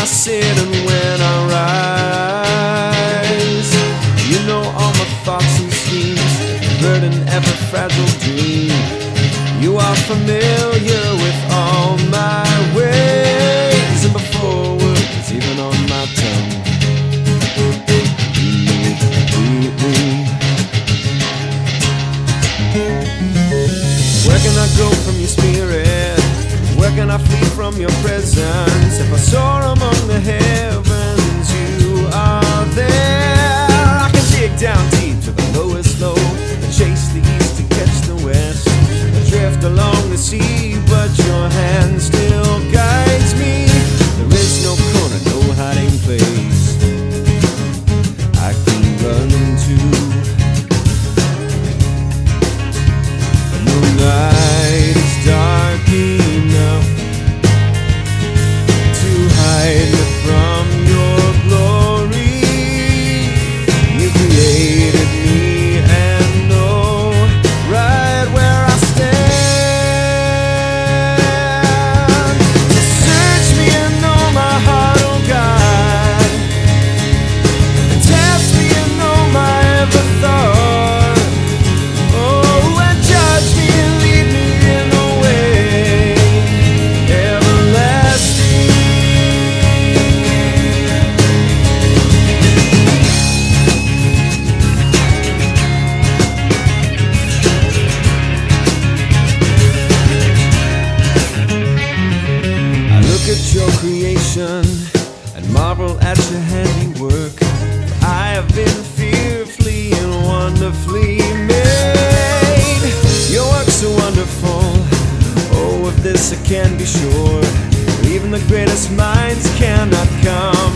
sit and when I rise. You know all my thoughts and schemes, burden ever fragile dream. You are familiar with all my ways, and before words even on my tongue, you know it completely. Where can I go from your spirit? Where can I flee from your presence? If I soar among the heavens, you are there. I can dig down deep to the lowest low and chase the east to catch the west. I drift along the sea, but your hand still guides me. There is no corner, no hiding place I can run to. No night is dark enough to hide me from your glory. You created me and know right where I stand. So search me and know my heart, oh God, and test me and know my every thought. Oh, and judge me and lead me in the way everlasting. I look at your creation and marvel at your handiwork. I have been fearfully and wonderfully made. Your work's so wonderful. Oh, of this I can be sure. Even the greatest minds cannot come